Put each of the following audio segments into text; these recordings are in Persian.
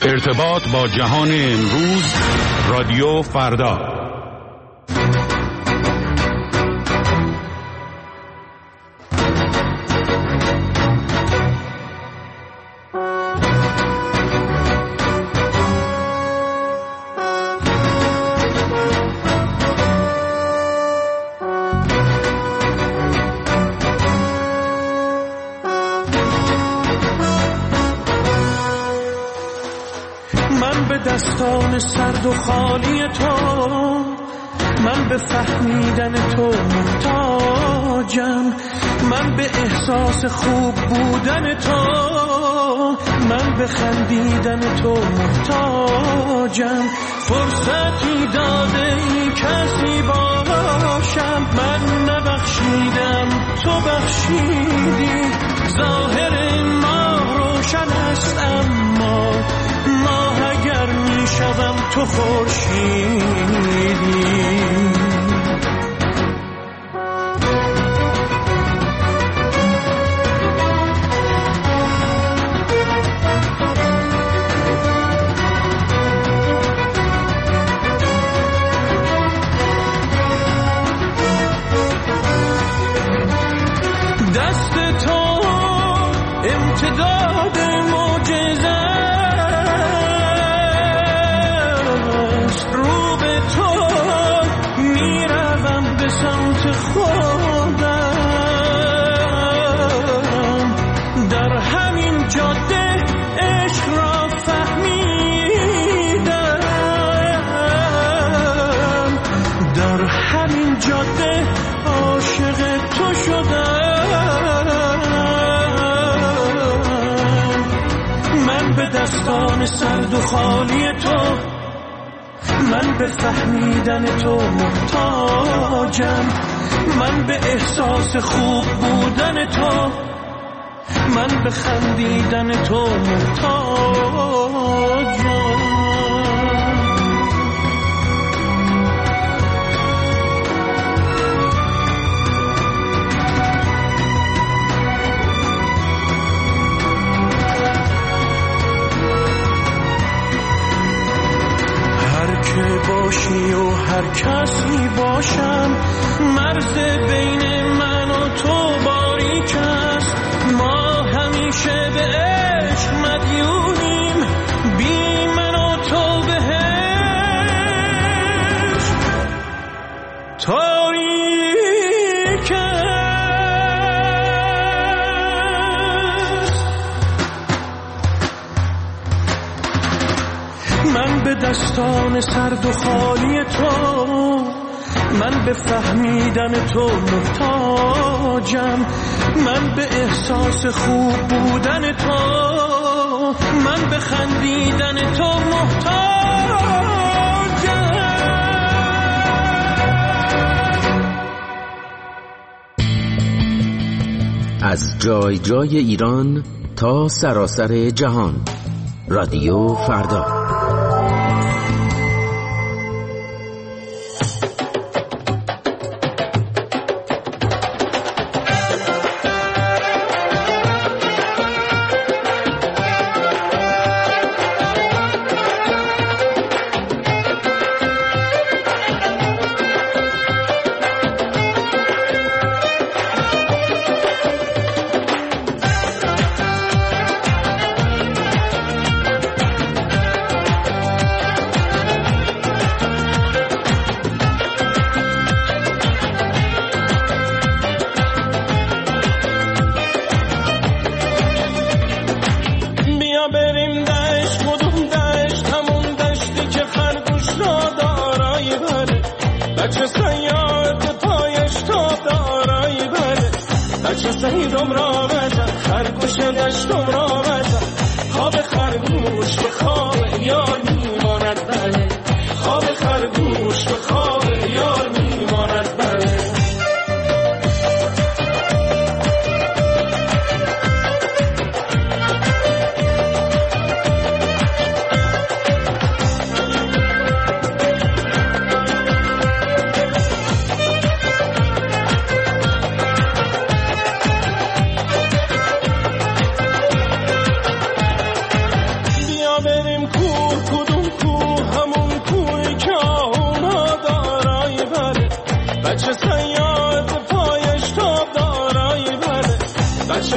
ارتباط با جهان امروز، رادیو فردا. دستان سرد و خالی تو، من به فهمیدن تو محتاجم، من به احساس خوب بودن تو، من به خندیدن تو محتاجم. فرصتی داده ای کسی باشم، من نبخشیدم تو بخشیدی. ظاهر ما روشن است اما ماه اگر می شدم تو خورشیدی. دست تو امتداد معجزه، رو به تو میروم به سمت خودم. در همین جاده عشق را فهمیدم، در همین جاده عاشق تو شدم. من به دستان سرد و خالی تو، من به فهمیدن تو محتاجم، من به احساس خوب بودن تو، من به خندیدن تو محتاجم. باشی و هر کسی باشم، مرز بین من و تو باریک است. ما همیشه به عشق مدیونیم، بی من و تو بهشت تاریک است. من به دستان سرد و خالی تو، من به فهمیدن تو محتاجم، من به احساس خوب بودن تو، من به خندیدن تو محتاجم. از جای جای ایران تا سراسر جهان، رادیو فردا. بریم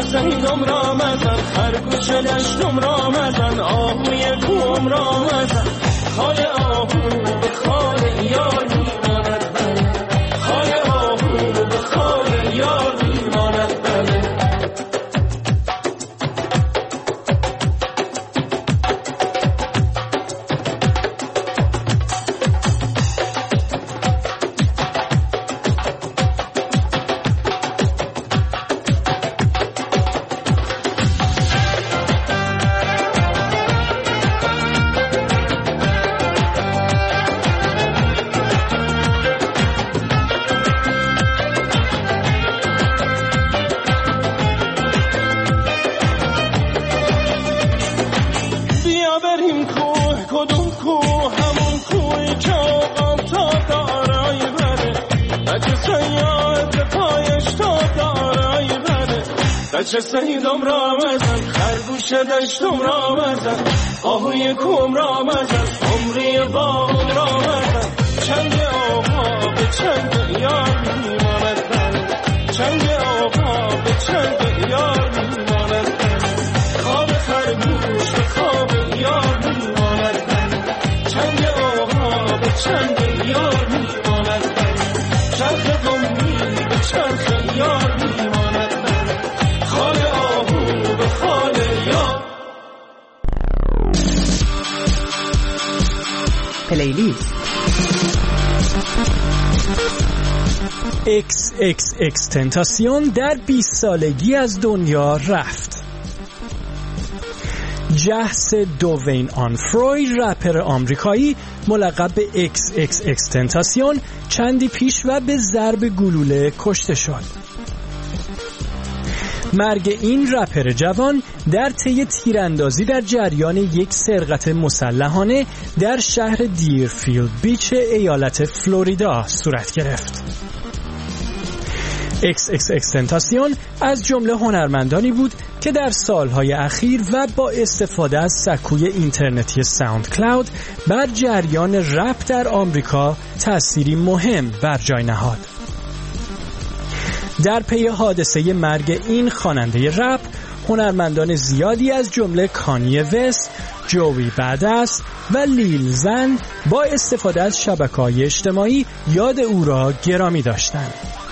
سهیدم را مزن خرگوش دشتم را مزن آهوی کوم را مزن خال آهو به خال یار میماند بله خال آهو به خال یار میماند بله بچه سهیدم را مزن خرگوش دشتم را مزن آهوی کوم را مزن عمری باغم را مزن چنگ آقا به چنگ یار میماند بله چنگ آقا به چنگ یار میماند بله خواب خرگوش به خواب یار میماند بله چنگ آقا به چنگ یار میماند بله چرخ قومی به چرخ یار میماند بله خال آهو به خال یار. پلیلیست XXX تنتاسیون در 20 سالگی از دنیا رفت. جهس دووین آنفروی رپر آمریکایی ملقب به XXX تنتاسیون چندی پیش و به ضرب گلوله کشته شد. مرگ این رپر جوان در طی تیراندازی در جریان یک سرقت مسلحانه در شهر دیرفیلد بیچ ایالت فلوریدا صورت گرفت. XXX تنتاسیون از جمله هنرمندانی بود که در سالهای اخیر و با استفاده از سکوی اینترنتی ساوند کلاود بر جریان رپ در آمریکا تأثیری مهم بر جای نهاد. در پی حادثه مرگ این خواننده رپ، هنرمندان زیادی از جمله کانی وست، جوی بدست و لیل زن با استفاده از شبکه‌های اجتماعی یاد او را گرامی داشتند.